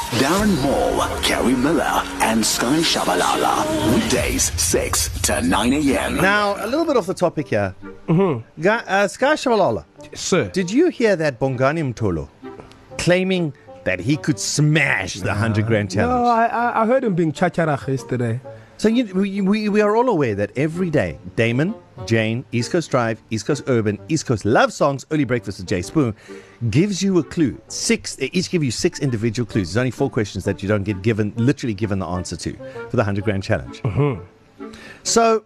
Darren Moore, Kerry Miller, and Sky Shabalala. Weekdays, 6 to 9 a.m. Now, a little bit off the topic here. Sky Shabalala. Sir. Did you hear that Bongani Mtolo claiming that he could smash the 100 grand challenge? No, I heard him being chacharach yesterday. So we are all aware that every day, Damon, Jane, East Coast Drive, East Coast Urban, East Coast Love Songs, Early Breakfast with Jay Spoon gives you a clue. They each give you 6 individual clues. There's only 4 questions that you don't get literally given the answer to for the 100 grand challenge. So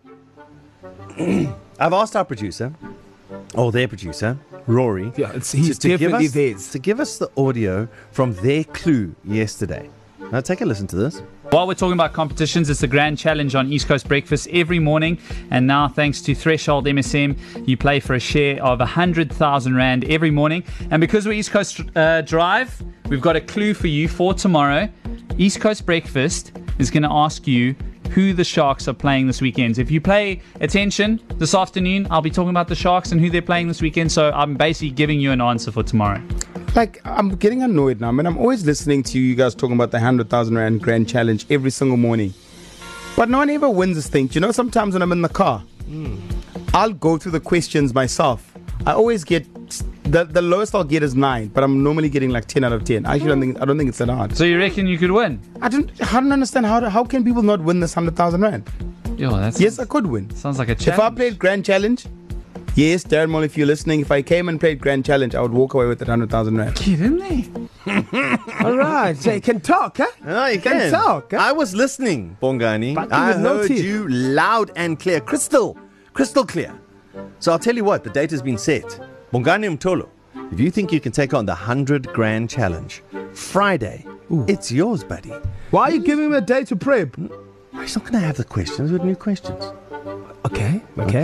I've asked our producer, or their producer, Rory, he's definitely theirs, to give us the audio from their clue yesterday. Now take a listen to this. While we're talking about competitions, it's the Grand Challenge on East Coast Breakfast every morning. And now, thanks to Threshold MSM, you play for a share of 100,000 Rand every morning. And because we're East Coast Drive, we've got a clue for you for tomorrow. East Coast Breakfast is going to ask you who the Sharks are playing this weekend. If you pay attention this afternoon, I'll be talking about the Sharks and who they're playing this weekend. So I'm basically giving you an answer for tomorrow. Like, I'm getting annoyed now. I mean, I'm always listening to you guys talking about the 100,000 Rand Grand Challenge every single morning. But no one ever wins this thing. You know, sometimes when I'm in the car, I'll go through the questions myself. I always get, the lowest I'll get is 9, but I'm normally getting like 10 out of 10. I don't think it's that hard. So you reckon you could win? I don't understand how can people not win this 100,000 Rand? Yes, I could win. Sounds like a challenge. If I played Grand Challenge, yes, Darren Moll, if you're listening, if I came and played Grand Challenge, I would walk away with that 100,000 Rand. Kidding me? All right, so you can talk, huh? No, you can talk. Huh? I was listening, Bongani. But I with no heard teeth. you loud and clear, crystal clear. So I'll tell you what, the date has been set. Bongani Mtolo, if you think you can take on the 100 grand challenge, Friday, it's yours, buddy. Why are you giving him a day to prep? He's not going to have the questions with new questions. Okay.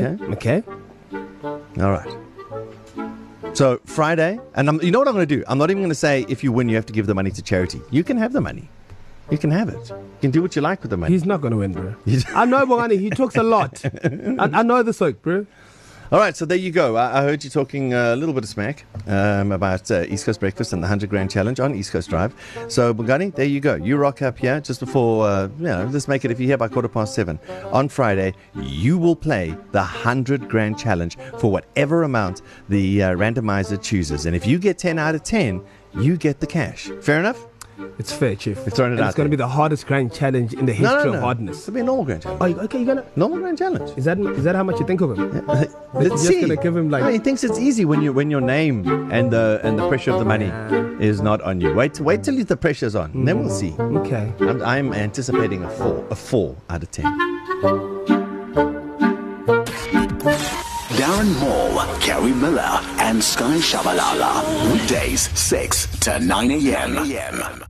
All right. So Friday, and you know what I'm going to do? I'm not even going to say if you win, you have to give the money to charity. You can have the money. You can have it. You can do what you like with the money. He's not going to win, bro. I know Bongani. He talks a lot. I know the soak, bro. All right, so there you go. I heard you talking a little bit of smack about East Coast Breakfast and the 100 grand challenge on East Coast Drive. So, Bongani, there you go. You rock up here just before, let's make it, if you're here by 7:15 on Friday, you will play the 100 grand challenge for whatever amount the randomizer chooses. And if you get 10 out of 10, you get the cash. Fair enough? It's fair, Chief. We're throwing it out. It's going to be the hardest grand challenge in the history of hardness. It'll be a normal grand challenge. Oh, okay, you're going to... Normal grand challenge. Is that how much you think of him? You're just going to give him like... No, he thinks it's easy when your name and the pressure of the money is not on you. Wait till the pressure's on. And then we'll see. Okay. I'm anticipating a 4 out of 10. Darren Moore, Kerry Miller, and Sky Shabalala. Weekdays, 6 to 9 a.m.